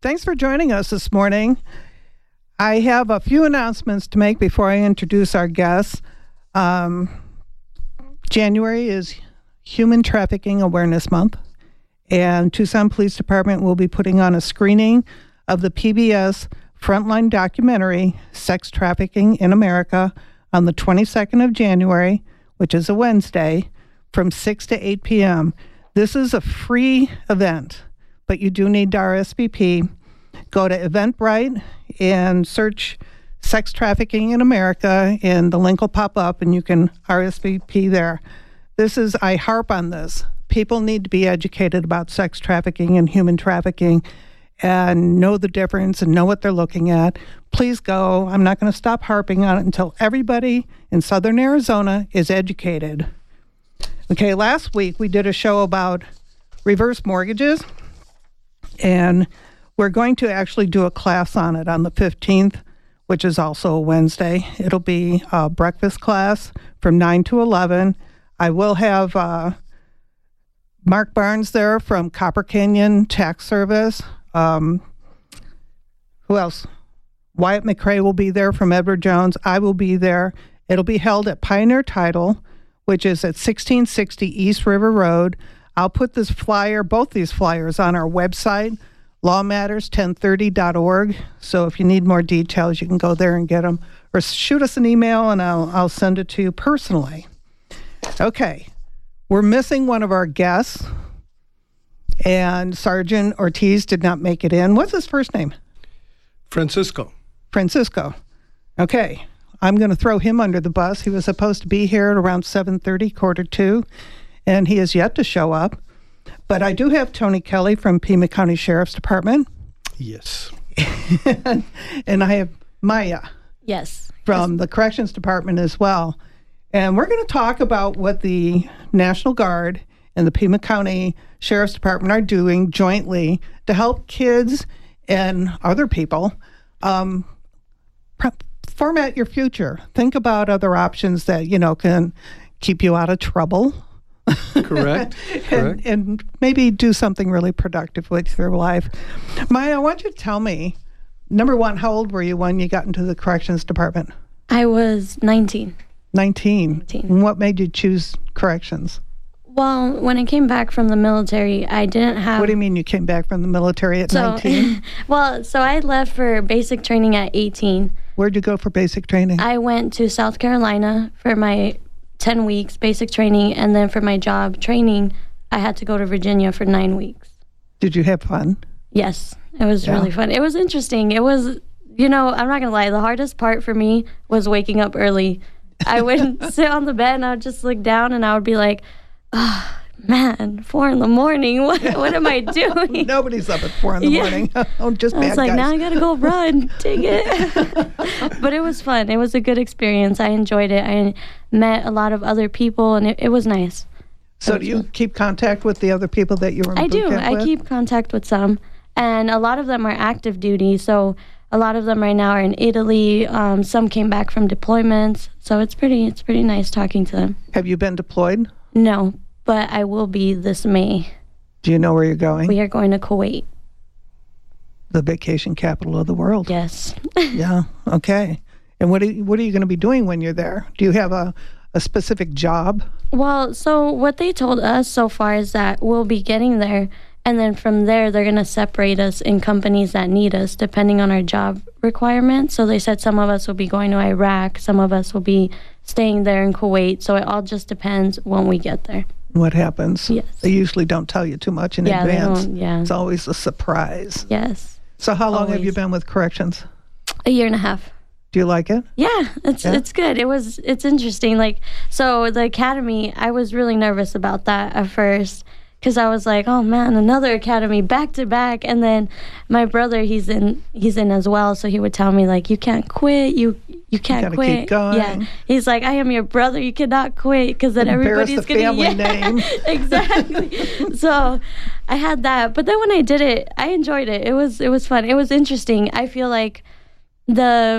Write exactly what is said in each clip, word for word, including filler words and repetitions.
Thanks for joining us this morning. I have a few announcements to make before I introduce our guests. Um, January is Human Trafficking Awareness Month, and Tucson Police Department will be putting on a screening of the P B S Frontline documentary, Sex Trafficking in America, on the twenty-second of January, which is a Wednesday, from six to eight p.m. This is a free event, but you do need to R S V P. Go to Eventbrite and search Sex Trafficking in America, and the link will pop up, and you can R S V P there. This is, I harp on this. People need to be educated about sex trafficking and human trafficking and know the difference and know what they're looking at. Please go. I'm not going to stop harping on it until everybody in Southern Arizona is educated. Okay, last week we did a show about reverse mortgages, and we're going to actually do a class on it on the fifteenth, which is also a Wednesday. It'll be a breakfast class from nine to eleven. I will have uh, Mark Barnes there from Copper Canyon Tax Service. Um, who else? Wyatt McCrae will be there from Edward Jones. I will be there. It'll be held at Pioneer Title, which is at sixteen sixty East River Road. I'll put this flyer, both these flyers, on our website, law matters ten thirty dot org. So if you need more details, you can go there and get them. Or shoot us an email, and I'll, I'll send it to you personally. Okay. We're missing one of our guests, and Sergeant Ortiz did not make it in. What's his first name? Francisco. Francisco. Okay. I'm going to throw him under the bus. He was supposed to be here at around seven thirty, quarter two, and he has yet to show up. But I do have Tony Kelly from Pima County Sheriff's Department. Yes. and, and I have Maya. Yes. From yes. the Corrections Department as well. And we're going to talk about what the National Guard and the Pima County Sheriff's Department are doing jointly to help kids and other people um, pre- format your future. Think about other options that, you know, can keep you out of trouble. Correct. and, Correct. and maybe do something really productive with your life. Maya, I want you to tell me, number one, how old were you when you got into the Corrections Department? I was nineteen. nineteen. nineteen. And what made you choose corrections? Well, when I came back from the military, I didn't have... What do you mean you came back from the military at so, nineteen? Well, so I left for basic training at eighteen. Where'd you go for basic training? I went to South Carolina for my ten weeks basic training, and then for my job training, I had to go to Virginia for nine weeks. Did you have fun? Yes, it was Yeah. really fun. It was interesting. It was, you know, I'm not going to lie, the hardest part for me was waking up early. I would sit on the bed and I would just look down and I would be like, oh, man, four in the morning. What what am I doing? Nobody's up at four in the Yeah. morning. Oh, just I bad was like, guys. now I gotta go run. Dang it. But it was fun. It was a good experience. I enjoyed it. I met a lot of other people and it, it was nice. So do you keep contact with the other people that you were in I boot do. camp I with? keep contact with some. And a lot of them are active duty. So a lot of them right now are in Italy. Um, some came back from deployments. So it's pretty it's pretty nice talking to them. Have you been deployed? No, but I will be this May. Do you know where you're going? We are going to Kuwait. The vacation capital of the world. Yes. Yeah. Okay. And what are you, what are you going to be doing when you're there? Do you have a, a specific job? Well, so what they told us so far is that we'll be getting there, and then from there, they're going to separate us in companies that need us, depending on our job requirements. So they said some of us will be going to Iraq, some of us will be staying there in Kuwait. So it all just depends when we get there. What happens? Yes. They usually don't tell you too much in Yeah, they advance. don't, yeah. It's always a surprise. Yes. So how long have you Always. been with corrections? A year and a half. Do you like it? Yeah, it's Yeah? it's good. It was it's interesting. Like, so the academy, I was really nervous about that at first because I was like, oh man, another academy back to back. And then my brother, he's in he's in as well, so he would tell me like, you can't quit. You you can't gotta quit. keep going. Yeah, he's like, I am your brother. You cannot quit because then Embarrass everybody's the gonna family yeah, name. exactly. So I had that, but then when I did it, I enjoyed it. It was it was fun. It was interesting. I feel like the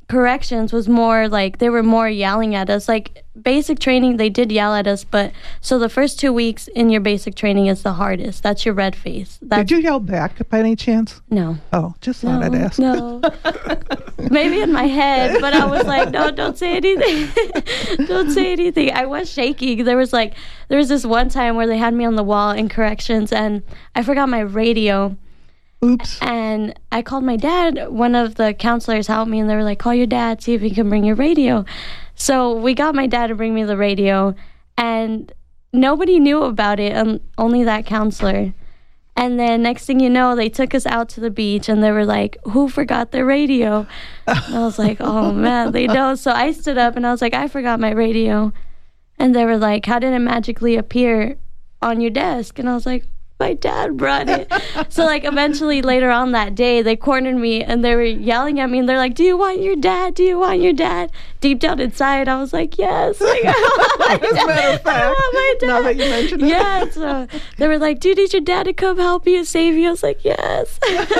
corrections was more like they were more yelling at us. Like basic training, they did yell at us, but so the first two weeks in your basic training is the hardest. That's your red face. That's, Did you yell back by any chance? No. Oh, just thought No, I'd ask. no. Maybe in my head, but I was like, no, don't say anything. Don't say anything. I was shaking. There was like, there was this one time where they had me on the wall in corrections and I forgot my radio. Oops. And I called my dad. One of the counselors helped me and they were like, call your dad, see if he can bring your radio. So we got my dad to bring me the radio and nobody knew about it, um, only that counselor. And then next thing you know, they took us out to the beach and they were like, who forgot their radio? And I was like, oh man, they know. So I stood up and I was like, I forgot my radio. And they were like, how did it magically appear on your desk? And I was like, my dad brought it. So like eventually later on that day, they cornered me and they were yelling at me and they're like, do you want your dad? Do you want your dad? Deep down inside, I was like, yes. Like, As a matter of fact, now that you mention it. Yeah, so they were like, do you need your dad to come help you, save you? I was like, yes.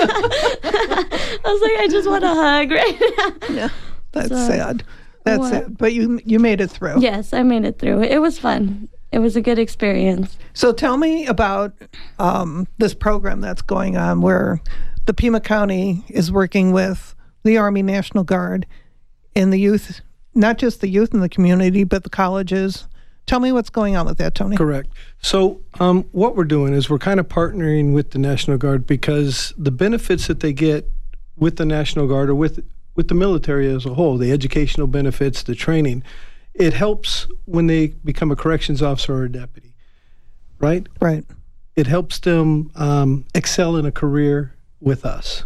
I was like, I just want a hug right now. Yeah, that's So, sad. That's what? sad. But you you made it through. Yes, I made it through. It was fun. It was a good experience. So tell me about um, this program that's going on where the Pima County is working with the Army National Guard and the youth, not just the youth in the community, but the colleges. Tell me what's going on with that, Tony. Correct. So um, what we're doing is we're kind of partnering with the National Guard because the benefits that they get with the National Guard or with with the military as a whole, the educational benefits, the training, it helps when they become a corrections officer or a deputy, right? Right. It helps them um, excel in a career with us.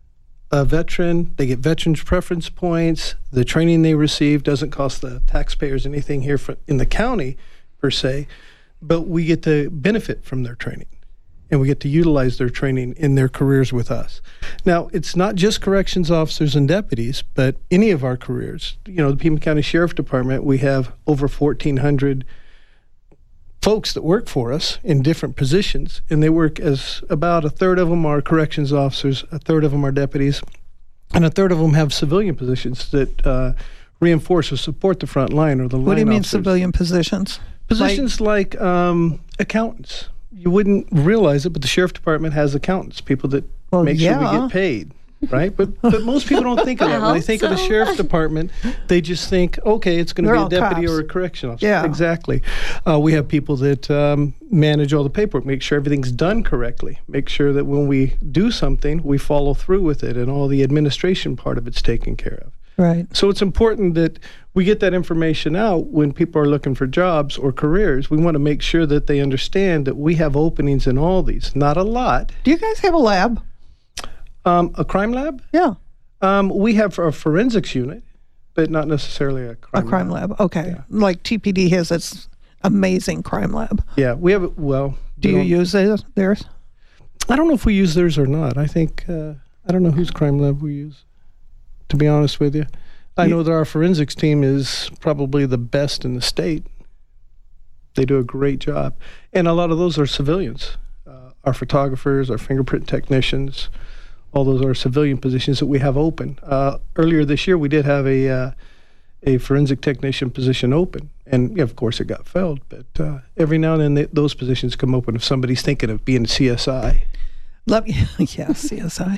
A veteran, they get veterans preference points. The training they receive doesn't cost the taxpayers anything here for, in the county, per se, but we get to benefit from their training. And we get to utilize their training in their careers with us. Now, it's not just corrections officers and deputies, but any of our careers. You know, the Pima County Sheriff Department, we have over fourteen hundred folks that work for us in different positions, and they work as about a third of them are corrections officers, a third of them are deputies, and a third of them have civilian positions that uh, reinforce or support the front line or the line What do you mean officers. civilian positions? Positions like, um, accountants. You wouldn't realize it, but the Sheriff Department has accountants, people that Well, make sure yeah. we get paid, right? But but most people don't think of that. I When they hope think of the so. Sheriff Department, they just think, okay, it's going to They're be a all deputy cops. or a correction officer. Yeah. Exactly. Uh, we have people that um, manage all the paperwork, make sure everything's done correctly, make sure that when we do something, we follow through with it, and all the administration part of it's taken care of. Right. So it's important that we get that information out when people are looking for jobs or careers. We want to make sure that they understand that we have openings in all these. Not a lot. Do you guys have a lab? Um, a crime lab? Yeah. Um, we have a forensics unit, but not necessarily a A crime, crime lab. Okay. Like T P D has its amazing crime lab. Yeah, we have, well. Do we you don't- use theirs? theirs? I don't know if we use theirs or not. I think, uh, I don't know whose crime lab we use, to be honest with you. I know that our forensics team is probably the best in the state. They do a great job. And a lot of those are civilians. Uh, our photographers, our fingerprint technicians, all those are civilian positions that we have open. Uh, earlier this year, we did have a uh, a forensic technician position open. And, yeah, of course, it got filled. But uh, every now and then, they, those positions come open if somebody's thinking of being a C S I. Let me, yeah, C S I.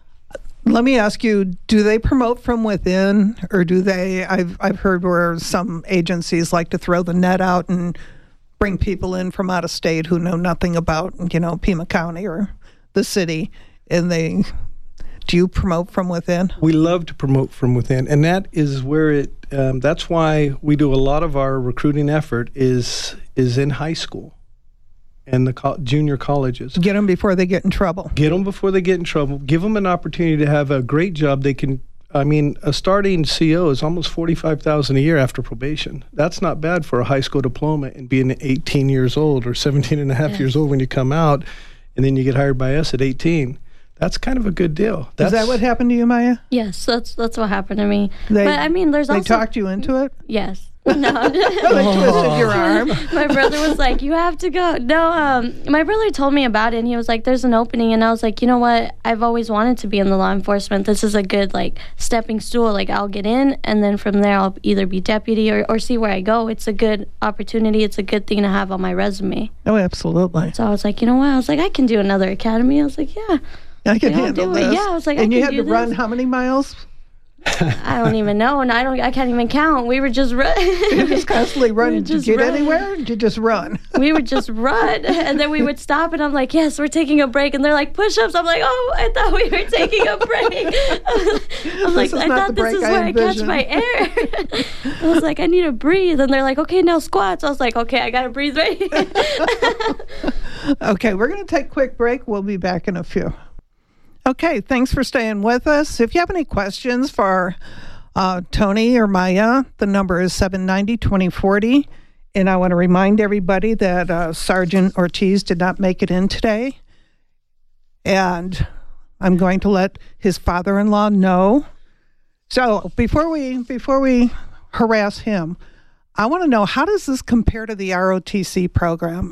Let me ask you, do they promote from within, or do they, I've I've heard where some agencies like to throw the net out and bring people in from out of state who know nothing about, you know, Pima County or the city, and they, do you promote from within? We love to promote from within, and that is where it, um, that's why we do a lot of our recruiting effort is is in high school and the co- junior colleges. Get them before they get in trouble. Get them before they get in trouble. Give them an opportunity to have a great job. They can, I mean, a starting C O is almost forty-five thousand dollars a year after probation. That's not bad for a high school diploma and being eighteen years old or seventeen and a half Yes. years old when you come out, and then you get hired by us at eighteen. That's kind of a good deal. That's, Is that what happened to you, Maya? Yes, that's that's what happened to me. They- but I mean, there's They also talked you into it? yes. No, I'm just- They twisted your arm. my brother was like, "You have to go." No, um, my brother told me about it, and he was like, "There's an opening," and I was like, "You know what? I've always wanted to be in the law enforcement. This is a good like stepping stool. Like I'll get in, and then from there I'll either be deputy or, or see where I go. It's a good opportunity. It's a good thing to have on my resume." Oh, absolutely. So I was like, "You know what?" I was like, "I can do another academy." I was like, "Yeah, I can yeah, I'll handle do it." this. Yeah, I was like, "I and you can had to do run this." how many miles? I don't even know, and I don't. I can't even count. We were just run. You just constantly run. Did you just get run. anywhere? Or did you just run? We would just run, and then we would stop, and I'm like, "Yes, we're taking a break," and they're like, "Push-ups." I'm like, "Oh, I thought we were taking a break." I'm like, is "I not thought the this break is I where I catch envisioned." my air." I was like, "I need to breathe," and they're like, "Okay, now squats." I was like, "Okay, I gotta breathe right here." Okay, we're going to take a quick break. We'll be back in a few. Okay, thanks for staying with us. If you have any questions for uh, Tony or Maya, the number is seven nine zero, two zero four zero. And I want to remind everybody that uh, Sergeant Ortiz did not make it in today. And I'm going to let his father-in-law know. So before we before we harass him, I want to know, how does this compare to the R O T C program?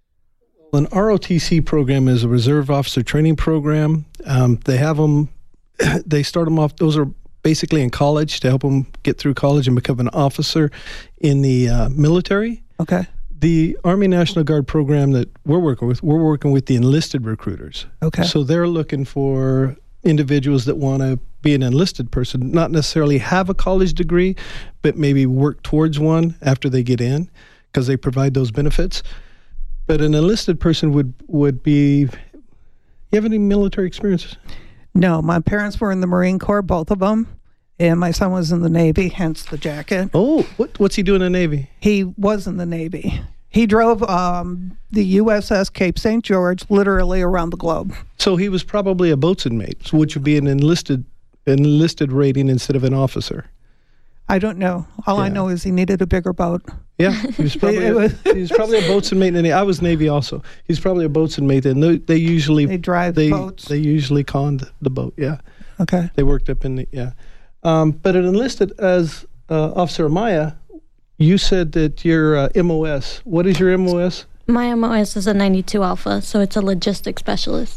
An R O T C program is a reserve officer training program. Um, they have them, they start them off, those are basically in college to help them get through college and become an officer in the uh, military. Okay. The Army National Guard program that we're working with, we're working with the enlisted recruiters. Okay. So they're looking for individuals that want to be an enlisted person, not necessarily have a college degree, but maybe work towards one after they get in, because they provide those benefits. But an enlisted person would, would be, you have any military experience? No, my parents were in the Marine Corps, both of them. And my son was in the Navy, hence the jacket. Oh, what, what's he doing in the Navy? He was in the Navy. He drove um, the U S S Cape Saint George literally around the globe. So he was probably a boatswain mate, which would be an enlisted enlisted rating instead of an officer. I don't know. All I Yeah. know is he needed a bigger boat. Yeah, he was probably It a, was- he was probably a boatswain mate. And I was Navy also. He's probably a boatswain mate. And they, they usually They drive they, boats. They usually conned the boat. Yeah, Okay. they worked up in the yeah. Um, but an enlisted as uh, Officer Amaya, you said that your uh, M O S. What is your M O S? My M O S is a ninety-two Alpha, so it's a logistics specialist.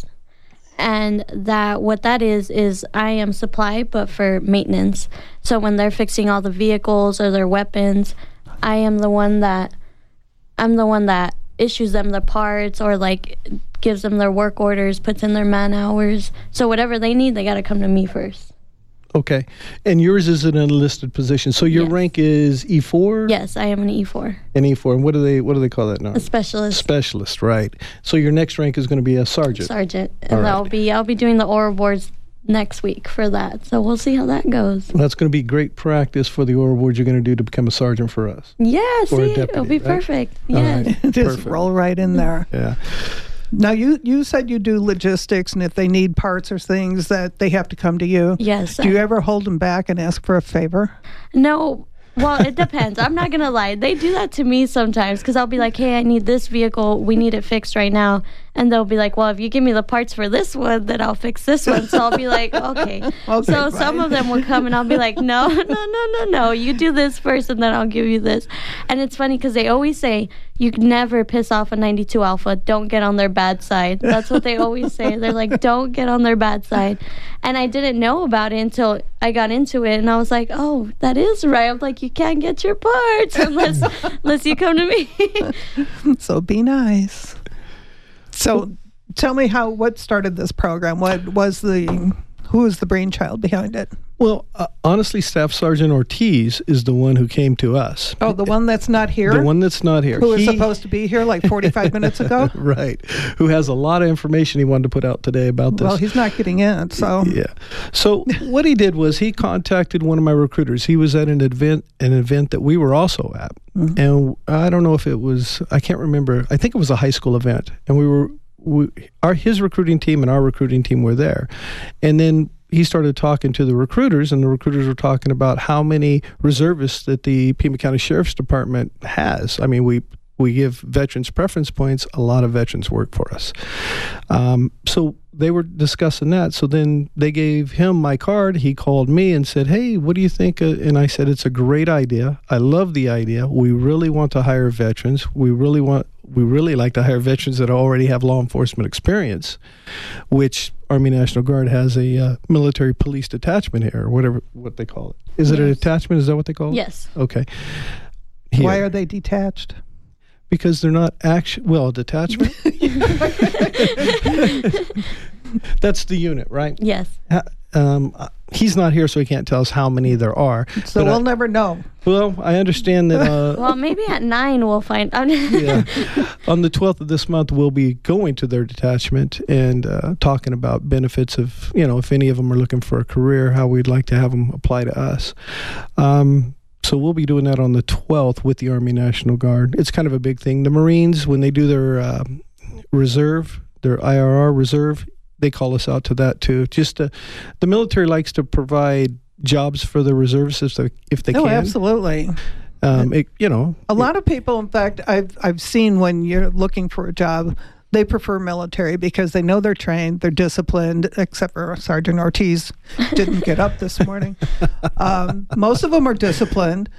And that what that is is I am supply, but for maintenance. So when they're fixing all the vehicles or their weapons, I am the one that I'm the one that issues them the parts or like gives them their work orders, puts in their man hours. So whatever they need, they got to come to me first. Okay, and yours is an enlisted position. So your Yes. rank is E four. Yes, I am an E four, And E four. And what do they what do they call that now? a specialist. Specialist, right? So your next rank is going to be a sergeant. Sergeant, and All right. I'll be I'll be doing the oral boards next week for that. So we'll see how that goes. That's going to be great practice for the oral board you're going to do to become a sergeant for us. Yeah, Or a see, deputy, it'll be right? perfect. All Yeah. right. Just Perfect. roll right in there. Yeah. Now, you, you said you do logistics, and if they need parts or things, that they have to come to you. Yes. Do you ever hold them back and ask for a favor? No. Well, it depends. I'm not going to lie. They do that to me sometimes because I'll be like, hey, I need this vehicle. We need it fixed right now. And they'll be like, well, if you give me the parts for this one, then I'll fix this one. So I'll be like, okay. Okay, So some fine. of them will come and I'll be like, no, no, no, no, no. You do this first and then I'll give you this. And it's funny because they always say, you can never piss off a ninety-two Alpha. Don't get on their bad side. That's what they always say. They're like, don't get on their bad side. And I didn't know about it until I got into it. And I was like, oh, that is right. I'm like, you can't get your parts unless, unless you come to me. So be nice. So tell me how, what started this program? What was the, who was the brainchild behind it? Well, uh, honestly, Staff Sergeant Ortiz is the one who came to us. Oh, the one that's not here? The one that's not here. who was He- supposed to be here like forty-five minutes ago? Right. Who has a lot of information he wanted to put out today about this. Well, he's not getting in, so. Yeah. So what he did was he contacted one of my recruiters. He was at an event, an event that we were also at, Mm-hmm. and I don't know if it was. I can't remember. I think it was a high school event, and we were. We, our his recruiting team and our recruiting team were there, and then he started talking to the recruiters, and the recruiters were talking about how many reservists that the Pima County Sheriff's Department has. I mean, we we give veterans preference points, a lot of veterans work for us. Um, so they were discussing that. So then they gave him my card. He called me and said, hey, what do you think? Uh, and I said, it's a great idea. I love the idea. We really want to hire veterans. We really want, we really like to hire veterans that already have law enforcement experience, which Army National Guard has a uh, military police detachment here, or whatever, what they call it. Is Yes. it a detachment? Is that what they call it? Yes. Okay. Why Here. are they detached? Because they're not action. Well, detachment. That's the unit, right? Yes. Ha- Um, uh, he's not here, so he can't tell us how many there are. So But we'll I, never know. well, I understand that. Uh, Well, maybe at nine we'll find out. yeah, on the twelfth of this month, we'll be going to their detachment and uh, talking about benefits of, you know, if any of them are looking for a career, how we'd like to have them apply to us. Um, So we'll be doing that on the twelfth with the Army National Guard. It's kind of a big thing. The Marines, when they do their uh, reserve, their I R R reserve, they call us out to that too. Just to, the military likes to provide jobs for the reservists if they, if they Oh, can. absolutely. Um, it, you know, A lot of people, in fact, I've I've seen when you're looking for a job, they prefer military because they know they're trained, they're disciplined, except for Sergeant Ortiz didn't get up this morning. Um, most of them are disciplined,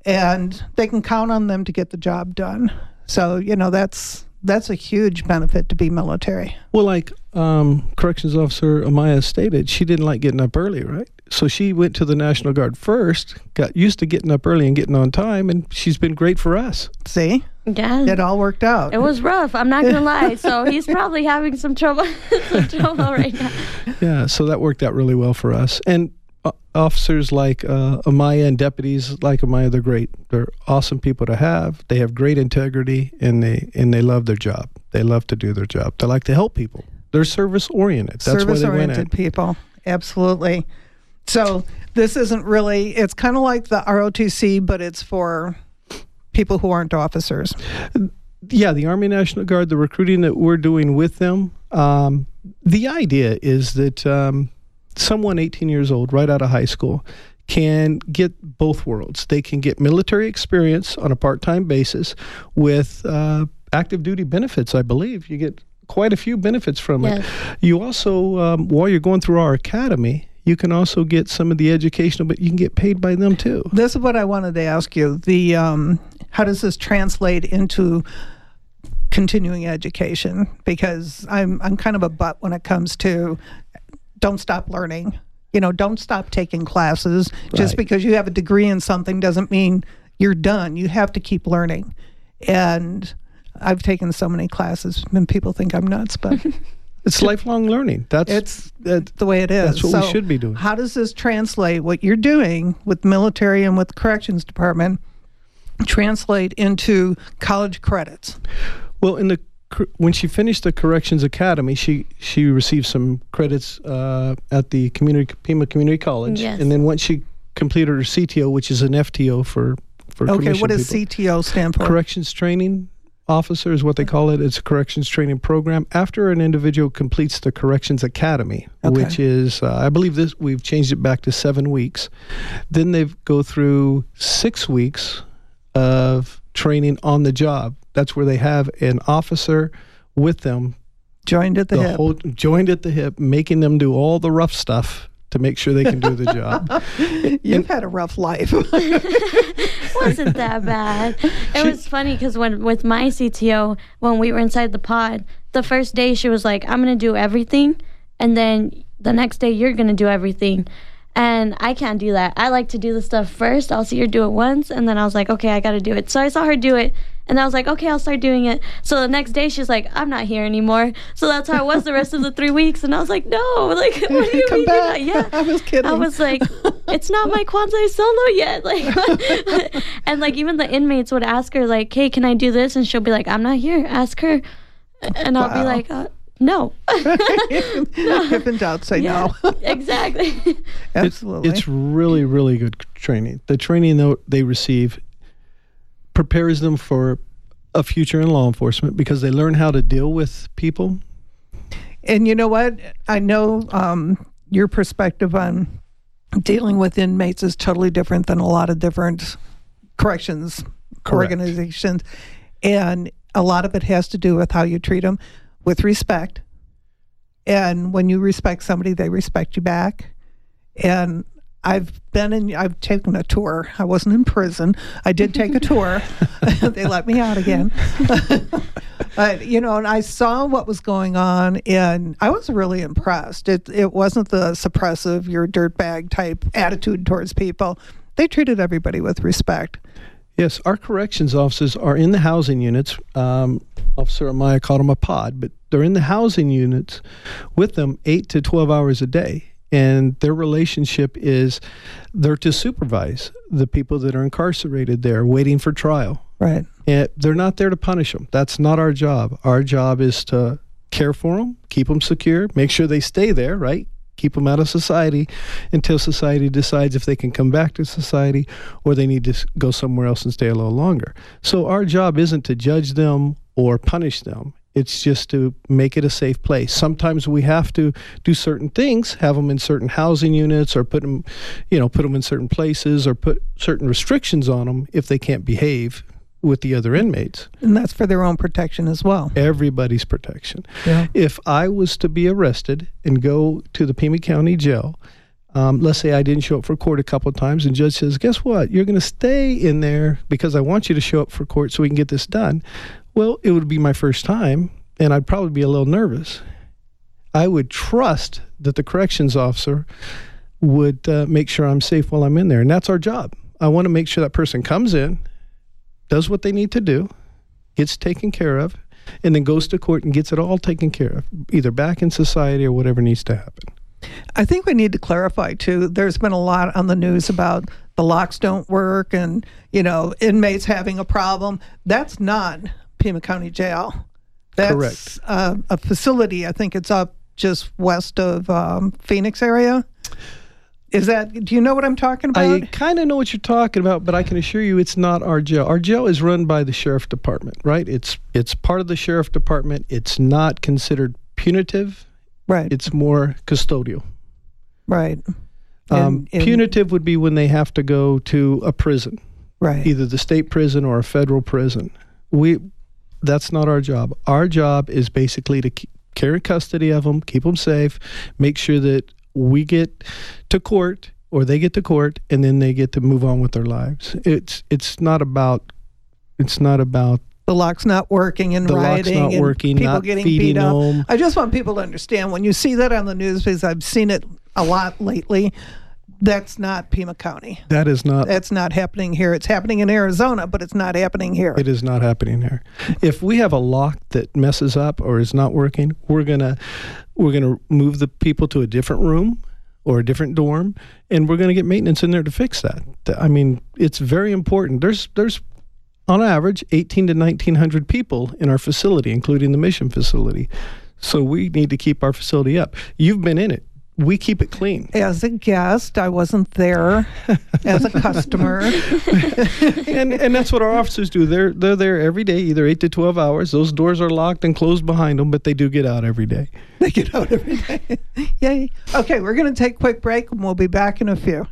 and they can count on them to get the job done. So, you know, that's that's a huge benefit to be military. well, like um, Corrections Officer Amaya stated, she didn't like getting up early, right? So she went to the National Guard first, got used to getting up early and getting on time, and she's been great for us. See? Yeah. It all worked out. It was rough. I'm not gonna lie. So he's probably having some trouble, some trouble right now. Yeah, so that worked out really well for us. And uh, officers like uh, Amaya and deputies like Amaya, they're great. They're awesome people to have. They have great integrity, and they and they love their job. They love to do their job. They like to help people. They're service oriented. That's why they went Service-oriented in. people. Absolutely. So this isn't really, it's kind of like the R O T C, but it's for people who aren't officers. Yeah, the Army National Guard, the recruiting that we're doing with them, um, the idea is that um, someone eighteen years old, right out of high school, can get both worlds. They can get military experience on a part-time basis with uh, active duty benefits, I believe. You get quite a few benefits from Yes. it. You also, um, while you're going through our academy, you can also get some of the educational, but you can get paid by them too. This is what I wanted to ask you. The um, how does this translate into continuing education? Because I'm I'm kind of a butt when it comes to don't stop learning. You know, don't stop taking classes. Just Right. because you have a degree in something doesn't mean you're done. You have to keep learning. And I've taken so many classes, and people think I'm nuts, but It's lifelong learning. That's it's that, the way it is. that's what So we should be doing. How does this translate what you're doing with military and with the corrections department translate into college credits? Well, in the cor- when she finished the Corrections Academy, she she received some credits uh, at the community Pima Community College, Yes. and then once she completed her C T O, which is an F T O for for Okay, commissioned what does people. C T O stand for? Corrections Training Officer is what they call it. It's a corrections training program. After an individual completes the Corrections Academy, Okay. which is, uh, I believe this, we've changed it back to seven weeks. Then they go through six weeks of training on the job. That's where they have an officer with them, Joined at the, the hip. whole, joined at the hip, making them do all the rough stuff to make sure they can do the job. You've had a rough life. Wasn't that bad. It was funny because when with my C T O, when we were inside the pod, the first day she was like, I'm going to do everything. And then the next day you're going to do everything. And I can't do that. I like to do the stuff first. I'll see her do it once. And then I was like, okay, I got to do it. So I saw her do it. And I was like, okay, I'll start doing it. So the next day she's like, I'm not here anymore. So that's how it was the rest of the three weeks. And I was like, no, like, what do you Come mean? back. Yeah. I was kidding. I was like, it's not my Kwanzaa solo yet. Like, and like even the inmates would ask her like, hey, can I do this? And she'll be like, I'm not here. Ask her. And I'll Wow. be like, uh, no. If in doubt, say Yeah, no. exactly. It- Absolutely. it's really, really good training. The training that they receive prepares them for a future in law enforcement because they learn how to deal with people. And you know what? I know um, your perspective on dealing with inmates is totally different than a lot of different corrections Correct. organizations. And a lot of it has to do with how you treat them with respect. And when you respect somebody, they respect you back. And I've been in, I've taken a tour. I wasn't in prison. I did take a tour. They let me out again. But, you know, and I saw what was going on, and I was really impressed. It it wasn't the suppressive, your dirtbag type attitude towards people. They treated everybody with respect. Yes, our corrections officers are in the housing units. Um, Officer Amaya called them a pod, but they're in the housing units with them eight to twelve hours a day. And their relationship is they're to supervise the people that are incarcerated there waiting for trial. Right. And they're not there to punish them. That's not our job. Our job is to care for them, keep them secure, make sure they stay there, right? Keep them out of society until society decides if they can come back to society or they need to go somewhere else and stay a little longer. So our job isn't to judge them or punish them. It's just to make it a safe place. Sometimes we have to do certain things, have them in certain housing units or put them, you know, put them in certain places or put certain restrictions on them if they can't behave with the other inmates. And that's for their own protection as well. Everybody's protection. Yeah. If I was to be arrested and go to the Pima County Jail, um, let's say I didn't show up for court a couple of times and judge says, guess what? You're going to stay in there because I want you to show up for court so we can get this done. Well, it would be my first time, and I'd probably be a little nervous. I would trust that the corrections officer would uh, make sure I'm safe while I'm in there, and that's our job. I want to make sure that person comes in, does what they need to do, gets taken care of, and then goes to court and gets it all taken care of, either back in society or whatever needs to happen. I think we need to clarify, too, there's been a lot on the news about the locks don't work and, you know, inmates having a problem. That's not Pima County Jail. That's Correct. Uh, a facility, I think it's up just west of um, Phoenix area. Is that, do you know what I'm talking about? I kind of know what you're talking about, but I can assure you it's not our jail. Our jail is run by the sheriff department, right? It's it's part of the sheriff department. It's not considered punitive. Right. It's more custodial. Right. Um, In- in- punitive would be when they have to go to a prison, Right. either the state prison or a federal prison. We, that's not our job. Our job is basically to keep, carry custody of them, keep them safe, make sure that we get to court or they get to court, and then they get to move on with their lives. It's it's not about it's not about the lock's not working and the lock's rioting not and working, people not getting feeding beat up. them. I just want people to understand when you see that on the news, because I've seen it a lot lately. That's not Pima County. That is not. That's not happening here. It's happening in Arizona, but it's not happening here. It is not happening here. If we have a lock that messes up or is not working, we're gonna we're gonna move the people to a different room or a different dorm, and we're gonna get maintenance in there to fix that. I mean, it's very important. There's there's on average eighteen to nineteen hundred people in our facility, including the mission facility. So we need to keep our facility up. You've been in it. We keep it clean. As a guest, I wasn't there. As a customer. and and that's what our officers do. They're they're there every day, either eight to twelve hours. Those doors are locked and closed behind them, but they do get out every day. They get out every day. Yay. Okay, we're going to take a quick break, and we'll be back in a few.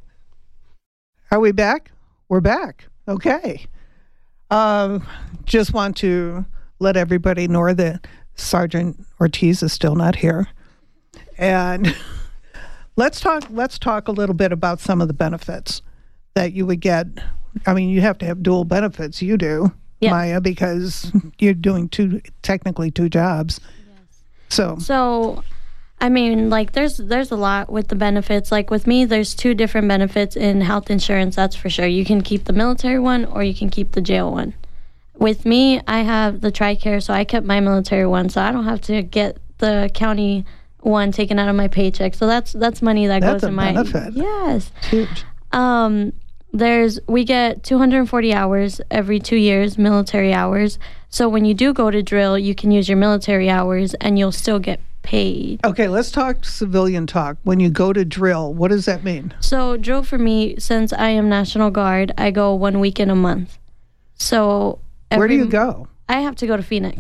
Are we back? We're back. Okay. Um, just want to let everybody know that Sergeant Ortiz is still not here. And let's talk let's talk a little bit about some of the benefits that you would get. I mean, you have to have dual benefits. You do, Yeah. Maya, because you're doing two, technically two jobs. Yes. So, So, I mean, like, there's there's a lot with the benefits. Like, with me, there's two different benefits in health insurance, that's for sure. You can keep the military one or you can keep the jail one. With me, I have the TRICARE, so I kept my military one, so I don't have to get the county one taken out of my paycheck. So that's that's money that That's goes a in my benefit. Yes. huge. Um, there's we get two hundred forty hours every two years, military hours. So when you do go to drill, you can use your military hours and you'll still get paid. Okay, let's talk civilian talk. When you go to drill, what does that mean? So drill for me, since I am National Guard, I go one week in a month. So Where do every- you go? I have to go to Phoenix.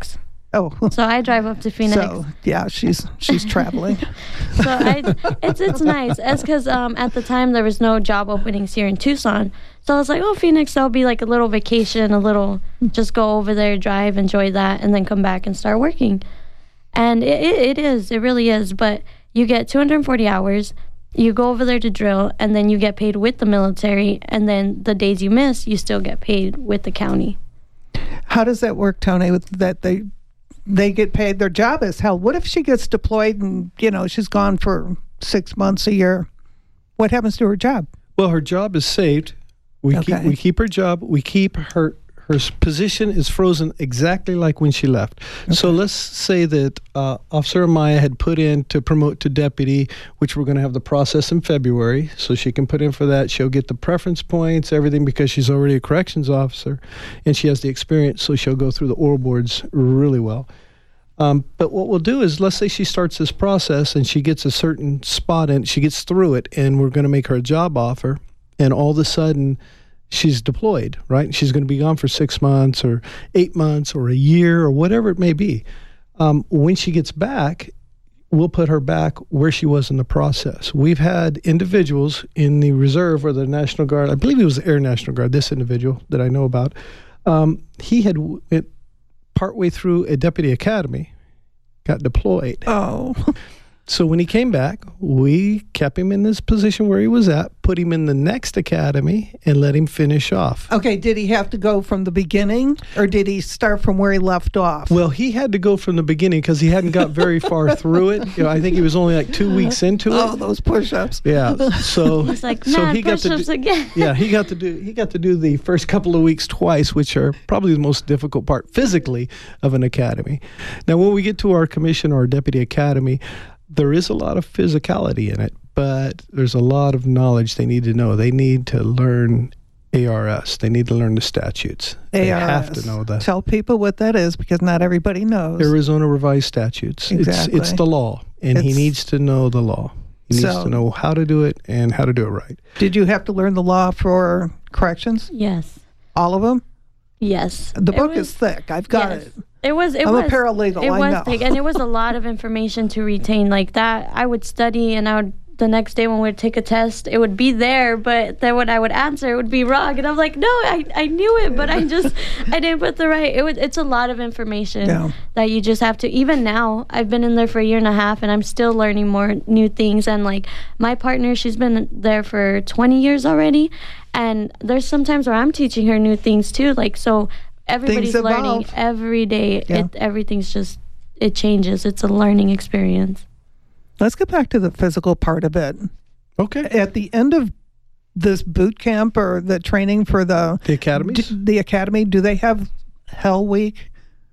Oh, So I drive up to Phoenix. so yeah, she's she's traveling. So I, it's it's nice. It's because um, at the time there was no job openings here in Tucson. So I was like, oh, Phoenix, that'll be like a little vacation, a little just go over there, drive, enjoy that, and then come back and start working. And it, it, it is, it really is. But you get two hundred forty hours. You go over there to drill, and then you get paid with the military. And then the days you miss, you still get paid with the county. How does that work, Tony? With that they they get paid. Their job is hell. What if she gets deployed and you know she's gone for six months, a year? What happens to her job? Well, her job is saved. We Okay. keep we keep her job. We keep her her s- position is frozen exactly like when she left. So let's say that uh, Officer Amaya had put in to promote to deputy, which we're going to have the process in February. So she can put in for that. She'll get the preference points, everything, because she's already a corrections officer, and she has the experience. So she'll go through the oral boards really well. Um, but what we'll do is, let's say she starts this process and she gets a certain spot and she gets through it, and we're going to make her a job offer, and all of a sudden she's deployed, right? She's going to be gone for six months or eight months or a year or whatever it may be. Um, when she gets back, we'll put her back where she was in the process. We've had individuals in the reserve or the National Guard, I believe it was the Air National Guard, this individual that I know about, um, he had, it, partway through a deputy academy, got deployed. Oh, So when he came back, we kept him in this position where he was at, put him in the next academy, and let him finish off. okay. Did he have to go from the beginning, or did he start from where he left off? Well, he had to go from the beginning because he hadn't got very far through it. You know, I think he was only like two weeks into it. Oh, those push-ups. Yeah. So It's like, so man, he got to push-ups do, again. yeah, he got to do he got to do the first couple of weeks twice, which are probably the most difficult part physically of an academy. Now, when we get to our commission or our deputy academy, there is a lot of physicality in it, but there's a lot of knowledge they need to know. They need to learn A R S. They need to learn the statutes. They A R S. have to know that. Tell people what that is, because not everybody knows. Arizona Revised Statutes. Exactly. It's, it's the law, and he It's- needs to know the law. He needs So- to know how to do it and how to do it right. Did you have to learn the law for corrections? Yes. All of them? Yes. The It book was- is thick. I've got yes. it. It was. It I'm was. a paralegal. It I was know. thick, and it was a lot of information to retain. Like that, I would study, and I would the next day when we would take a test, it would be there, but then when I would answer, it would be wrong, and I'm like, no, I, I knew it, but I just I didn't put the right. It was. It's a lot of information Yeah. that you just have to. Even now, I've been in there for a year and a half, and I'm still learning more new things. And like my partner, she's been there for twenty years already, and there's sometimes where I'm teaching her new things too. Like so. Everybody's Things learning evolve. every day. Yeah. It, everything's just, it changes. It's a learning experience. Let's get back to the physical part of it. Okay. At the end of this boot camp or the training for the The academies? d- the academy, do they have Hell Week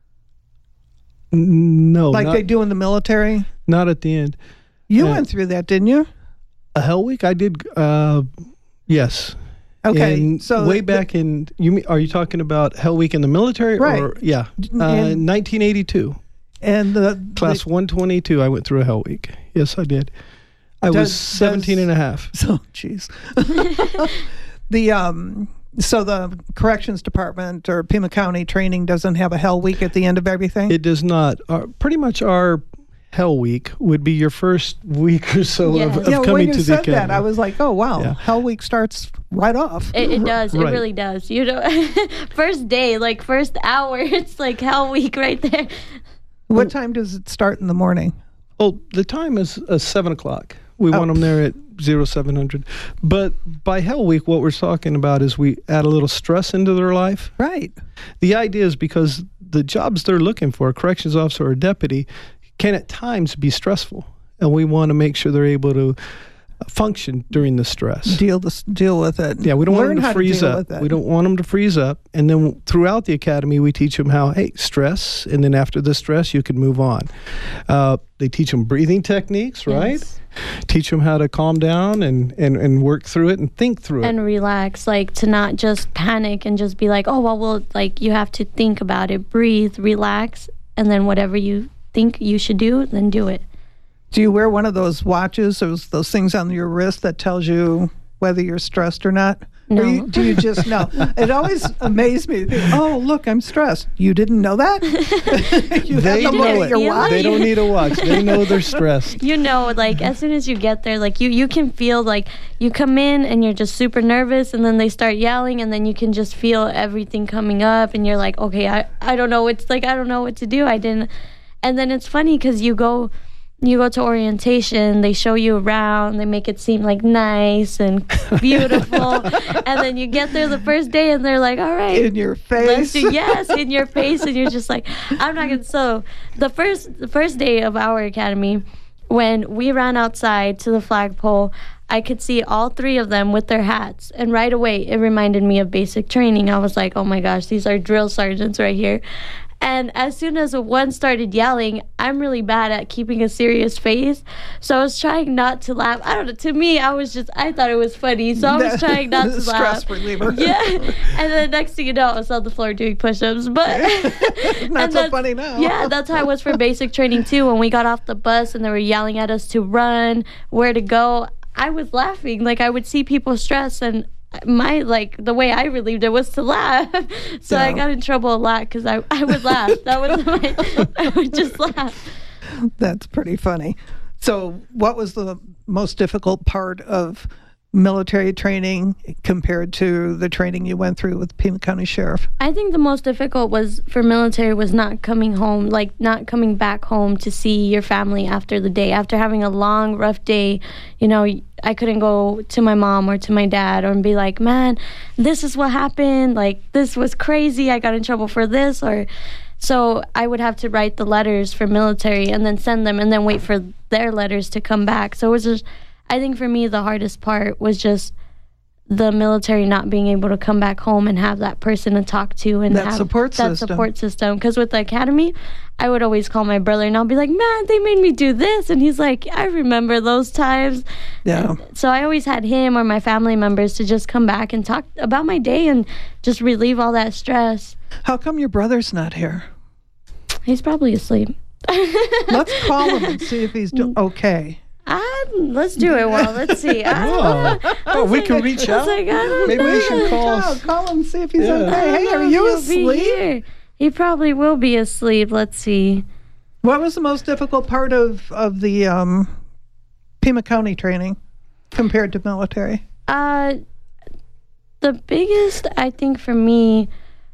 N- no, like not, they do in the military? not at the end. You Yeah. went through that, didn't you? A Hell Week? I did, uh, yes. Okay, In- so way the- back in, you mean, are you talking about Hell Week in the military? Right. Or, yeah. Uh, And- nineteen eighty-two. and the Class the, one twenty-two, I went through a Hell Week. Yes, I did. I was Does- seventeen does- and a half. so jeez. the um so the corrections department or Pima County training doesn't have a Hell Week at the end of everything? It does not. Our, pretty much our Hell Week would be your first week or so Yes. of, of yeah, when coming you to the said academy. that, I was like, oh wow, Yeah. Hell Week starts right off. It, it does. It right. really does. You know, first day, like first hour, it's like hell week right there. What time does it start in the morning? Well, the time is uh, seven o'clock. We Oh. want them there at zero seven hundred. But by Hell Week, what we're talking about is we add a little stress into their life. Right. The idea is because the jobs they're looking for, a corrections officer or a deputy, can at times be stressful, and we want to make sure they're able to function during the stress. Deal this deal with it. Yeah, we don't Learn want them how to freeze deal up. with it. We don't want them to freeze up. And then throughout the academy, we teach them how, hey, stress, and then after the stress, you can move on. Uh, they teach them breathing techniques, right? Yes. Teach them how to calm down and, and, and work through it and think through it. And relax, like to not just panic and just be like, oh well, well, like you have to think about it, breathe, relax, and then whatever you think you should do, then do it. Do you wear one of those watches, those those things on your wrist that tells you whether you're stressed or not? No. Or you, do you just know? It always amazed me. Oh, look, I'm stressed. You didn't know that? You They have to know look it. at your watch. They don't need a watch. They know they're stressed. You know, like as soon as you get there, like you, you can feel like you come in and you're just super nervous, and then they start yelling, and then you can just feel everything coming up, and you're like, okay, I, I don't know. It's like, I don't know what to do. I didn't. And then it's funny because you go, you go to orientation, they show you around, they make it seem like nice and beautiful. And then you get there the first day and they're like, all right. In your Let's face. do, yes, in your face. And you're just like, I'm not going to. So the first, the first day of our academy, when we ran outside to the flagpole, I could see all three of them with their hats. And right away, it reminded me of basic training. I was like, oh my gosh, these are drill sergeants right here. And as soon as one started yelling, I'm really bad at keeping a serious face. So I was trying not to laugh. I don't know. To me, I was just, I thought it was funny. So I was trying not to laugh. Stress reliever. Yeah. And then next thing you know, I was on the floor doing push-ups. But Not so funny now. Yeah, that's how it was for basic training too. When we got off the bus and they were yelling at us to run, where to go, I was laughing. Like I would see people stress, and my like the way I relieved it was to laugh. So Yeah. I got in trouble a lot because I, I would laugh. That was my, I would just laugh. That's pretty funny. So, what was the most difficult part of military training compared to the training you went through with Pima County Sheriff? I think the most difficult was for military was not coming home, like not coming back home to see your family after the day. After having a long, rough day, you know, I couldn't go to my mom or to my dad or be like, man, this is what happened. Like, this was crazy. I got in trouble for this. Or so I would have to write the letters for military and then send them and then wait for their letters to come back. So it was just, I think for me, the hardest part was just the military not being able to come back home and have that person to talk to and That have support that system. support system. Because with the academy, I would always call my brother and I'll be like, man, they made me do this. And he's like, I remember those times. Yeah. And so I always had him or my family members to just come back and talk about my day and just relieve all that stress. How come your brother's not here? He's probably asleep. Let's call him and see if he's do- okay. Ah, let's do it. Well, let's see. I don't Oh, know. oh we like- can reach I was out. like, I don't Maybe we know. should call. Oh, call him and see if he's Yeah. okay. I Hey, don't are know you if he'll be asleep? here. He probably will be asleep. Let's see. What was the most difficult part of, of the um, Pima County training compared to military? Uh, the biggest, I think, for me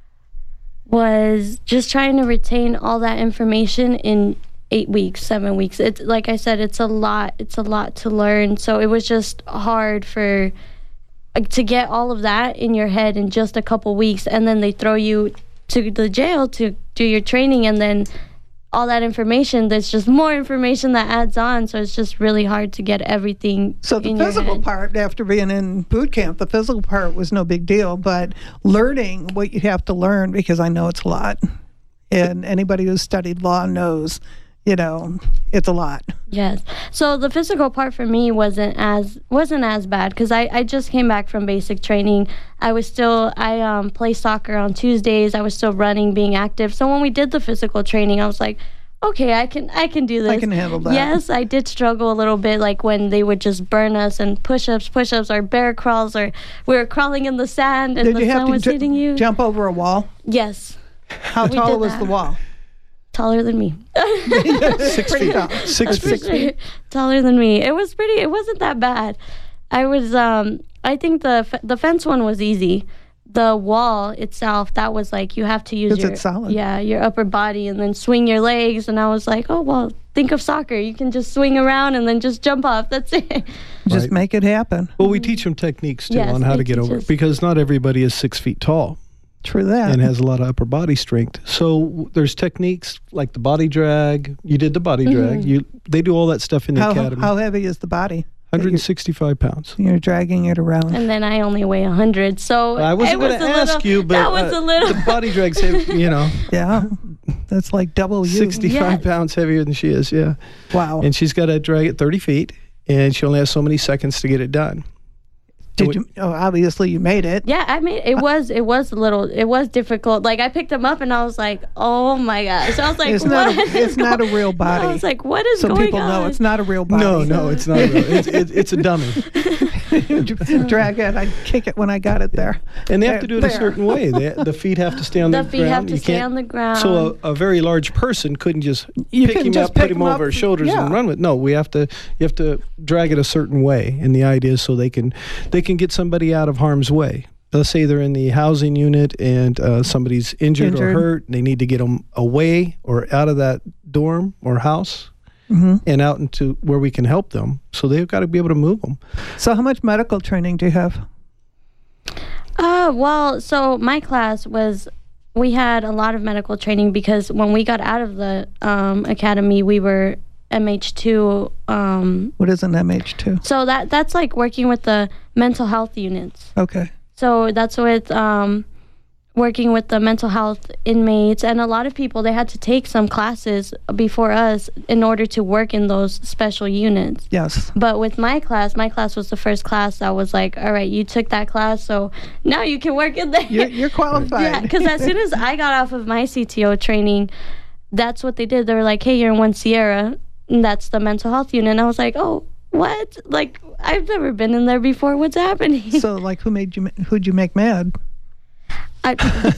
was just trying to retain all that information in eight weeks, seven weeks. It's like I said, it's a lot. It's a lot to learn. So it was just hard for like, to get all of that in your head in just a couple weeks, and then they throw you to the jail to do your training, and then all that information, there's just more information that adds on, so it's just really hard to get everything So the in your physical head. part, after being in boot camp, the physical part was no big deal, but learning what you have to learn, because I know it's a lot. And anybody who's studied law knows, you know, it's a lot. Yes. So the physical part for me wasn't as wasn't as bad because I, I just came back from basic training. I was still I um play soccer on Tuesdays. I was still running, being active. So when we did the physical training, I was like, okay, I can I can do this. I can handle that. Yes, I did struggle a little bit, like when they would just burn us and push-ups, push-ups, or bear crawls, or we were crawling in the sand and Did the you have sun to was ju- hitting you. jump over a wall? Yes, How We tall did was that. the wall? taller than me. Six Pretty feet. tall. Six feet. Taller than me. It was pretty. It wasn't that bad. I was. Um. I think the f- the fence one was easy. The wall itself, that was like you have to use Is your it solid? yeah your upper body and then swing your legs. And I was like, oh well, think of soccer. You can just swing around and then just jump off. That's it. Just Right. make it happen. Well, we teach them techniques too Yes, on how they to get teach over us. it, because not everybody is six feet tall True that. and has a lot of upper body strength. So w- there's techniques like the body drag. You did the body drag. You they do all that stuff in the how, academy. how heavy is the body? one hundred sixty-five pounds. You're dragging it around. And then I only weigh a hundred. So I wasn't it was going to a ask little, you, but that was uh, a little. the body drag's heavy, you know, Yeah, that's like double you. sixty-five Yes. pounds heavier than she is. Yeah, Wow. and she's got to drag it thirty feet, and she only has so many seconds to get it done. Did you? Oh, obviously you made it. Yeah, I mean, it was it was a little, it was difficult. Like I picked him up and I was like, oh my gosh! I was like, It's what not. A, is it's not a going- real body. I was like, what is so going people on? know it's not a real body. No, no, it's not. Real. It's, it, it's a dummy. Drag it. I'd kick it when I got it there. And they have to do it There. a certain way. They, the feet have to stay on The the, feet ground. have to You stay can't- on the ground. So a, a very large person couldn't just You pick can him just up, pick put him him over up, his shoulders yeah. and run with. No, we have to. You have to drag it a certain way, and the idea is so they can they can get somebody out of harm's way. Let's say they're in the housing unit and uh, somebody's injured, Injured. or hurt. And they need to get them away or out of that dorm or house Mm-hmm. and out into where we can help them. So they've got to be able to move them. So how much medical training do you have? Uh, well, so my class was, we had a lot of medical training because when we got out of the um, academy, we were M H two. Um, What is an M H two? so that that's like working with the mental health units. Okay. So that's with um, working with the mental health inmates, and a lot of people, they had to take some classes before us in order to work in those special units. Yes. But with my class, my class was the first class that was like, all right, you took that class, so now you can work in there. You're, you're qualified. Yeah, because as soon as I got off of my C T O training, that's what they did. They were like, hey, you're in One Sierra, and that's the mental health unit. And I was like, oh, what? Like, I've never been in there before. What's happening? So, like, who made you? ma- Who'd you make mad? I,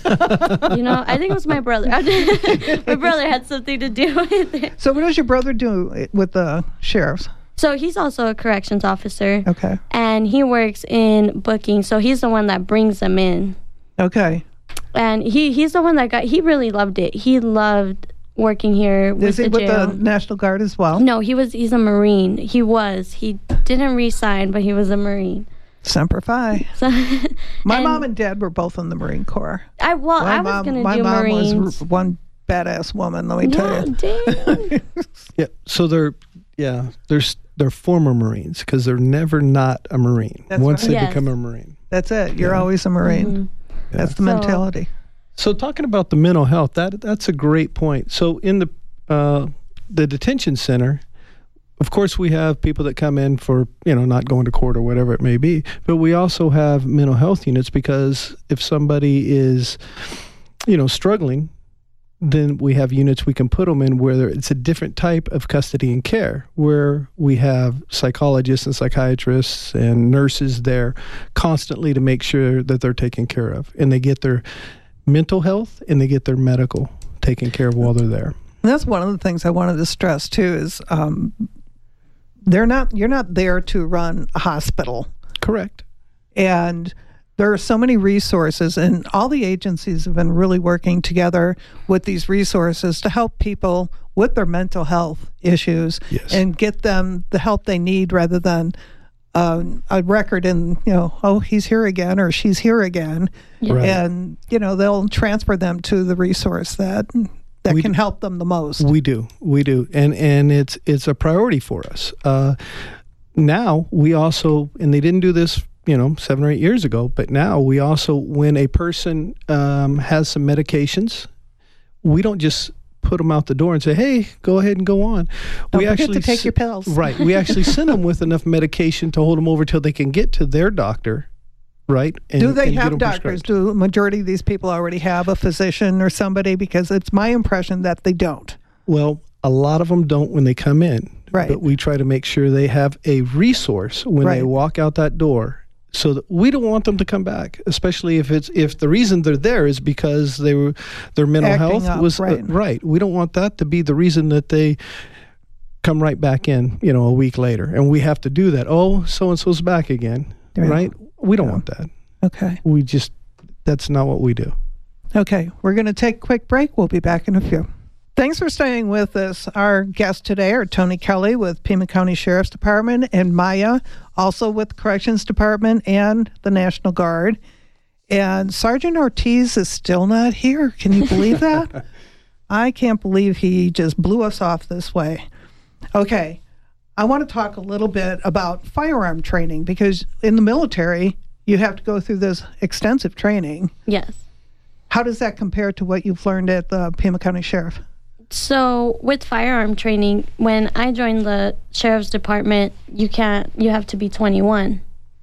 you know, I think it was my brother. My brother had something to do with it. So, what does your brother do with the sheriffs? So he's also a corrections officer, Okay. and he works in booking. So he's the one that brings them in. Okay. And he, he's the one that got, he really loved it. He loved working here with Is he the with jail. the National Guard as well? No, he was, he's a Marine. He was. He didn't re-sign, but he was a Marine. Semper Fi. So, My and mom and dad were both in the Marine Corps. I, well, my I was mom, going to my do mom Marines. was r- one badass woman. Let me tell Yeah, you. dang. Yeah. So they're yeah they're s- they're former Marines because they're never not a Marine That's once right. they Yes. become a Marine. That's it. You're Yeah. always a Marine. Mhm. That's the So- mentality. So talking about the mental health, that that's a great point. So in the uh, the detention center, of course, we have people that come in for, you know, not going to court or whatever it may be, but we also have mental health units because if somebody is, you know, struggling, then we have units we can put them in where there, it's a different type of custody and care, where we have psychologists and psychiatrists and nurses there constantly to make sure that they're taken care of and they get their mental health and they get their medical taken care of while they're there. And that's one of the things I wanted to stress too is um, they're not. You're not there to run a hospital, Correct. and there are so many resources, and all the agencies have been really working together with these resources to help people with their mental health issues Yes. and get them the help they need, rather than um, a record in, you know, oh, he's here again or she's here again, Yeah. Right. and you know they'll transfer them to the resource that that We can d- help them the most. We do, we do, and and it's it's a priority for us. Uh, now we also, and they didn't do this, you know, seven or eight years ago, but now we also, when a person um, has some medications, we don't just put them out the door and say, "Hey, go ahead and go on." Don't we forget actually to take s- your pills. Right. We actually send them with enough medication to hold them over till they can get to their doctor. Right. And, Do they and get have them doctors? prescribed. Do a majority of these people already have a physician or somebody? Because it's my impression that they don't. Well, a lot of them don't when they come in. Right. But we try to make sure they have a resource when they Right. walk out that door, so that we don't want them to come back, especially if it's if the reason they're there is because they were their mental Acting health up, was uh, right. right. We don't want that to be the reason that they come right back in, you know, a week later, and we have to do that. Oh, so and so's back again, Yeah. right? We don't Yeah. want that. Okay. We just that's not what we do. Okay. We're going to take a quick break. We'll be back in a few. Thanks for staying with us. Our guests today are Tony Kelly with Pima County Sheriff's Department and Maya, also with the Corrections Department and the National Guard. And Sergeant Ortiz is still not here. Can you believe that? I can't believe he just blew us off this way. Okay. I want to talk a little bit about firearm training, because in the military, you have to go through this extensive training. Yes. How does that compare to what you've learned at the Pima County Sheriff? So with firearm training, when I joined the sheriff's department, you can't, you have to be twenty-one.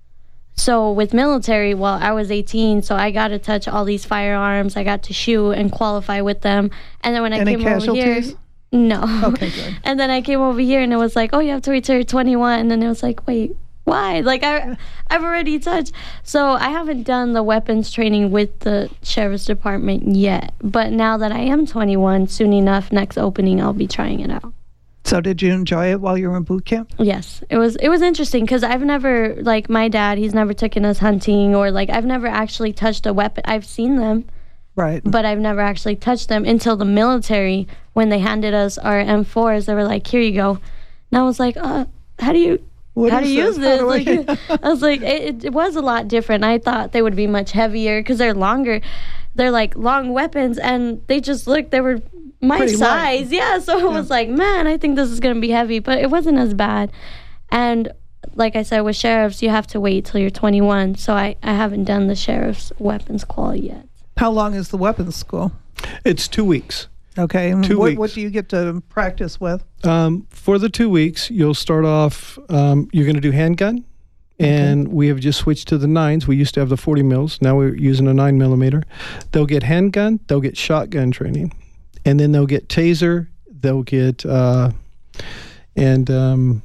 So with military, well, I was eighteen, so I got to touch all these firearms. I got to shoot and qualify with them. And then when I Any came over casualties? here, no. Okay, good. And then I came over here and it was like, oh, you have to wait till you're twenty-one. And then it was like, wait, Why? Like, I, I've already touched. So I haven't done the weapons training with the Sheriff's Department yet. But now that I am twenty-one, soon enough, next opening, I'll be trying it out. So did you enjoy it while you were in boot camp? Yes, it was it was interesting because I've never, like, my dad, he's never taken us hunting, or, like, I've never actually touched a weapon. I've seen them, Right. but I've never actually touched them until the military, when they handed us our M fours. They were like, here you go. And I was like, uh, how do you... What How do is you use How this? do Like, I- I was like, it, it was a lot different. I thought they would be much heavier because they're longer. They're like long weapons, and they just looked, they were my Pretty light. size. Yeah, so I was like, man, I think this is going to be heavy, but it wasn't as bad. And like I said, with sheriffs, you have to wait till you're twenty-one. So I, I haven't done the sheriff's weapons call yet. How long is the weapons school? It's two weeks. Okay. and Two what, weeks. what do you get to practice with? Um, for the two weeks, you'll start off, um, you're going to do handgun, and we have just switched to the nines. We used to have the forty mils. Now we're using a nine millimeter. They'll get handgun, they'll get shotgun training, and then they'll get taser, they'll get, uh, and um,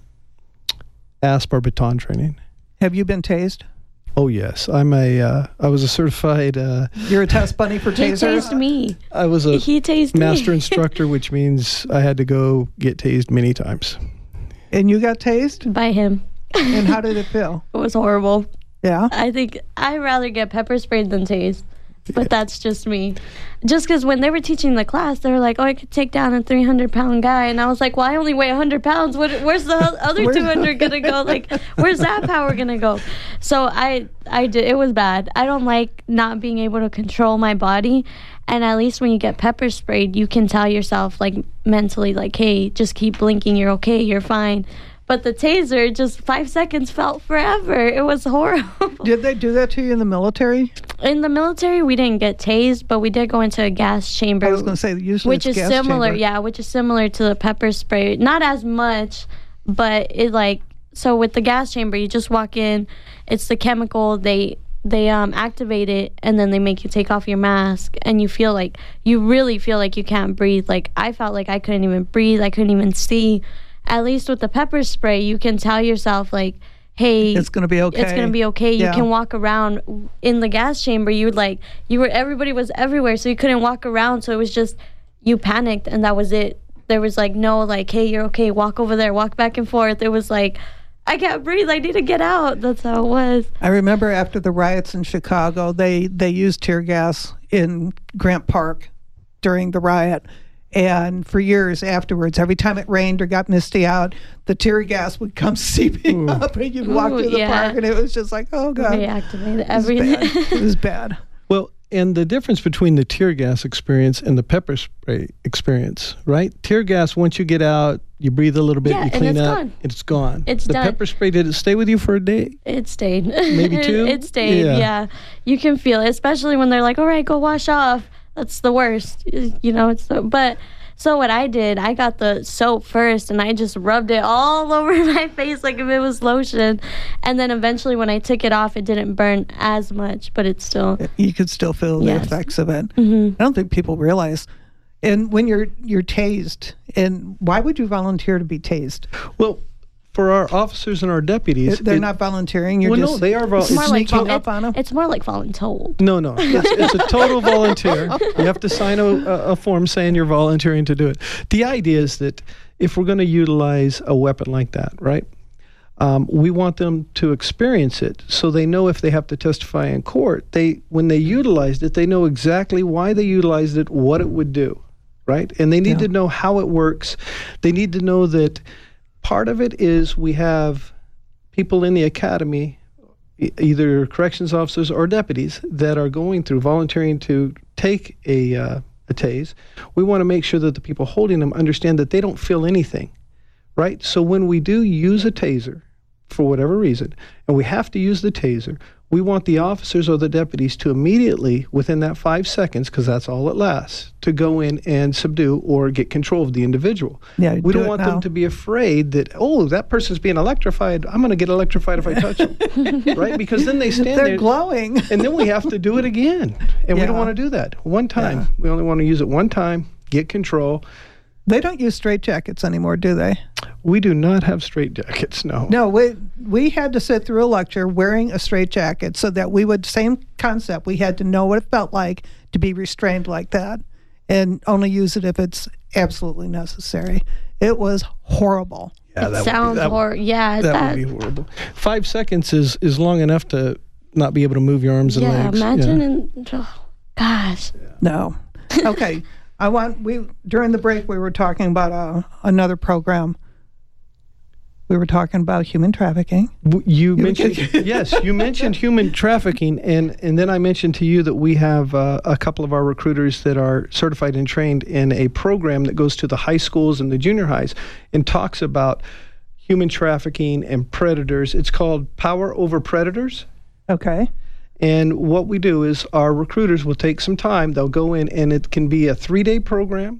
A S P or baton training. Have you been tased? Oh, yes. I'm a, uh, I was a certified, uh, You're a test bunny for He taser? tased me. I was a He tased master me. instructor, which means I had to go get tased many times. And you got tased? By him. And how did it feel? It was horrible. Yeah. I think I'd rather get pepper sprayed than tased. But that's just me. Just because when they were teaching the class, they were like, oh, I could take down a three hundred pound guy. And I was like, well, I only weigh one hundred pounds. What, where's the other Where- two hundred going to go? Like, where's that power going to go? So I, I did. It was bad. I don't like not being able to control my body. And at least when you get pepper sprayed, you can tell yourself, like, mentally, like, hey, just keep blinking. You're okay. You're fine. But the taser, just five seconds felt forever. It was horrible. Did they do that to you in the military? In the military, we didn't get tased, but we did go into a gas chamber. I was going to say, usually which it's is gas similar, chamber. yeah, which is similar to the pepper spray. Not as much, but it like so with the gas chamber, you just walk in. It's the chemical. They they um activate it, and then they make you take off your mask, and you feel like you really feel like you can't breathe. Like I felt like I couldn't even breathe. I couldn't even see. At least with the pepper spray, you can tell yourself like, hey, It's going to be okay. it's gonna be okay. You Yeah. can walk around. In the gas chamber, you would like you were everybody was everywhere, so you couldn't walk around. So it was just you panicked, and that was it. There was like no like, hey, you're okay. Walk over there. Walk back and forth. It was like, I can't breathe. I need to get out. That's how it was. I remember after the riots in Chicago, they, they used tear gas in Grant Park during the riot. And for years afterwards, every time it rained or got misty out, the tear gas would come seeping up, and you'd walk Ooh, through the yeah. park, and it was just like, oh, God. Reactivated It was everything. bad. It was bad. Well, and the difference between the tear gas experience and the pepper spray experience, right? Tear gas, once you get out, you breathe a little bit, Yeah, you and clean it's up, gone. it's gone. It's the done. pepper spray, did it stay with you for a day? It stayed. Maybe two? It stayed, Yeah. yeah. You can feel it, especially when they're like, all right, go wash off. That's the worst. You know, it's so, but so what I did, I got the soap first and I just rubbed it all over my face like if it was lotion. And then eventually when I took it off, it didn't burn as much, but it's still. You could still feel the Yes. effects of it. Mhm. I don't think people realize. And when you're you're tased, and why would you volunteer to be tased? Well, for our officers and our deputies, They're it- not volunteering. You're well, just no, they are vol- It's more like sneaking vol- up on them. It's more like voluntold. No, no. It's, it's a total volunteer. You have to sign a, a, a form saying you're volunteering to do it. The idea is that if we're going to utilize a weapon like that, right, um, we want them to experience it so they know if they have to testify in court, they when they utilized it, they know exactly why they utilized it, what it would do, right? And they need Yeah. to know how it works. They need to know that part of it is we have people in the academy, e- either corrections officers or deputies, that are going through volunteering to take a, uh, a tase. We want to make sure that the people holding them understand that they don't feel anything, right? So when we do use a taser, for whatever reason, and we have to use the taser, we want the officers or the deputies to immediately, within that five seconds, because that's all it lasts, to go in and subdue or get control of the individual. Yeah, we do don't it want now. them to be afraid that, oh, that person's being electrified. I'm going to get electrified if I touch them, right? Because then they stand They're there, glowing. and then we have to do it again, and we Yeah. don't want to do that. One time, Yeah. we only want to use it one time, get control. They don't use straitjackets anymore, do they? We do not have straitjackets, no. No, we we had to sit through a lecture wearing a straitjacket so that we would, same concept, we had to know what it felt like to be restrained like that and only use it if it's absolutely necessary. It was horrible. Yeah, it that sounds would be, that, horrible. Yeah, that, that, would be horrible. Five seconds is, is long enough to not be able to move your arms and yeah, legs. imagine. yeah, In, oh, gosh. No. Okay. I want, we, during the break, we were talking about uh, another program. We were talking about human trafficking. W- You mentioned, yes, you mentioned human trafficking, and, and then I mentioned to you that we have uh, a couple of our recruiters that are certified and trained in a program that goes to the high schools and the junior highs and talks about human trafficking and predators. It's called Power Over Predators. Okay. And what we do is our recruiters will take some time. They'll go in, and it can be a three-day program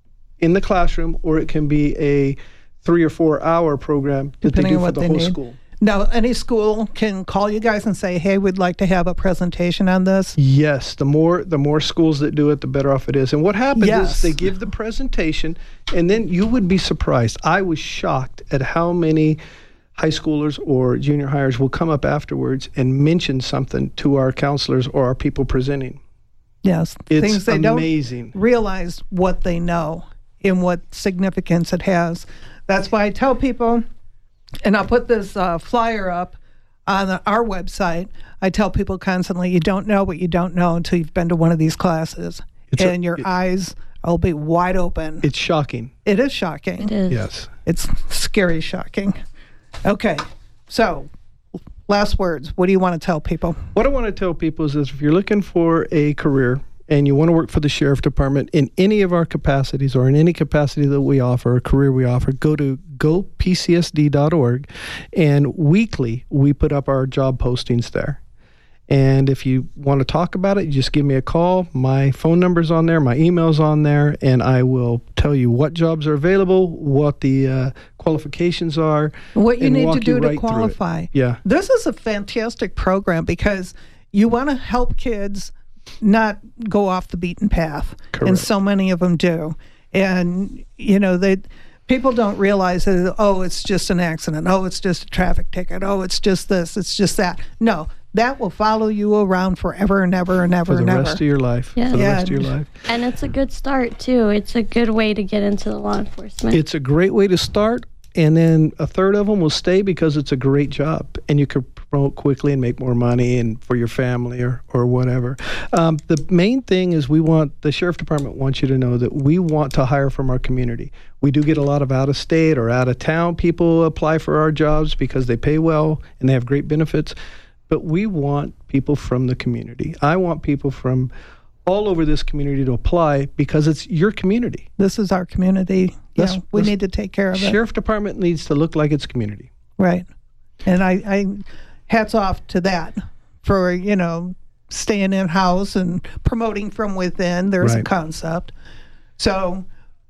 in the classroom, or it can be a three or four hour program that Depending they do on for what the they whole need. school. Now, any school can call you guys and say, hey, we'd like to have a presentation on this. Yes, the more the more schools that do it, the better off it is. And what happens Yes. is they give the presentation, and then you would be surprised. I was shocked at how many high schoolers or junior hires will come up afterwards and mention something to our counselors or our people presenting. Yes. It's Things they amazing. don't realize what they know and what significance it has. That's why I tell people, and I'll put this uh, flyer up on the, our website. I tell people constantly, you don't know what you don't know until you've been to one of these classes. It's a- and your it- eyes will be wide open. It's shocking. It is shocking. It is. Yes. It's scary shocking. Okay, so last words. What do you want to tell people? What I want to tell people is this: if you're looking for a career and you want to work for the sheriff department in any of our capacities or in any capacity that we offer, a career we offer, go to go p c s d dot org, and weekly we put up our job postings there. And if you want to talk about it, you just give me a call. My phone number's on there, my email's on there, and I will tell you what jobs are available, what the uh, qualifications are. What you and need to walk do you to right through it. qualify. Yeah. This is a fantastic program because you want to help kids not go off the beaten path. And Correct. so many of them do. And, you know, they people don't realize that, oh, it's just an accident. Oh, it's just a traffic ticket. Oh, it's just this. It's just that. No, that will follow you around forever and ever and ever For the and ever. rest of your life. Yeah. For the Yeah. rest of your life. And it's a good start, too. It's a good way to get into the law enforcement. It's a great way to start, and then a third of them will stay because it's a great job, and you can promote quickly and make more money and for your family or, or whatever. Um, the main thing is we want, the sheriff department wants you to know that we want to hire from our community. We do get a lot of out-of-state or out-of-town people apply for our jobs because they pay well and they have great benefits, but we want people from the community. I want people from all over this community to apply because it's your community. This is our community. You Let's- know, we let's- need to take care of it. Sheriff department needs to look like its community. Right. And I, I hats off to that for, you know, staying in house and promoting from within. There's a Right. concept. So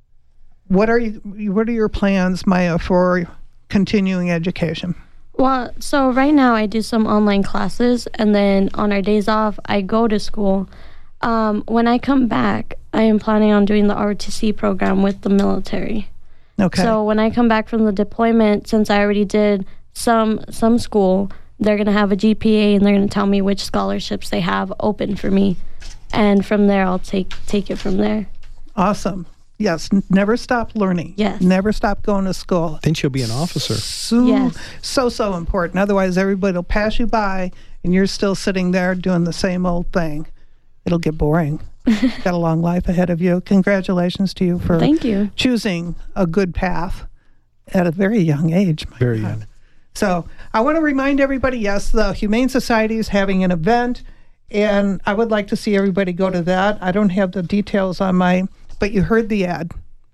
what are you what are your plans, Maya, for continuing education? Well, so right now I do some online classes, and then on our days off, I go to school. Um, when I come back, I am planning on doing the R O T C program with the military. Okay. So when I come back from the deployment, since I already did some some school, they're going to have a G P A, and they're going to tell me which scholarships they have open for me. And from there, I'll take take it from there. Awesome. Yes, n- never stop learning. Yes. Never stop going to school. Then she'll be an officer. So, Yes. so, so important. Otherwise, everybody will pass you by, and you're still sitting there doing the same old thing. It'll get boring. Got a long life ahead of you. Congratulations to you for Thank you. choosing a good path at a very young age. my Very God. young. So I want to remind everybody, yes, the Humane Society is having an event, and I would like to see everybody go to that. I don't have the details on my, but you heard the ad,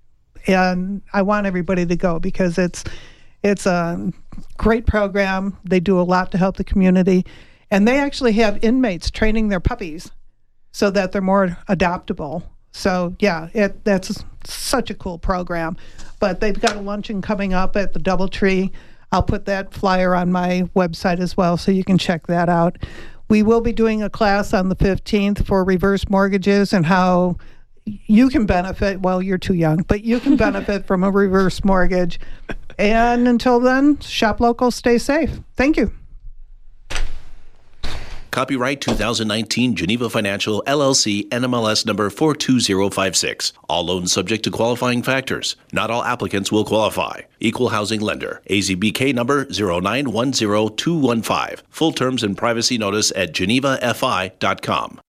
and I want everybody to go because it's it's a great program. They do a lot to help the community, and they actually have inmates training their puppies so that they're more adoptable. So yeah, it that's such a cool program. But they've got a luncheon coming up at the Doubletree. I'll put that flyer on my website as well, so you can check that out. We will be doing a class on the fifteenth for reverse mortgages and how you can benefit. Well, you're too young, but you can benefit from a reverse mortgage. And until then, shop local, stay safe. Thank you. Copyright two thousand nineteen Geneva Financial, L L C, N M L S number four two zero five six. All loans subject to qualifying factors. Not all applicants will qualify. Equal housing lender. A Z B K number zero nine one zero two one five. Full terms and privacy notice at geneva f i dot com.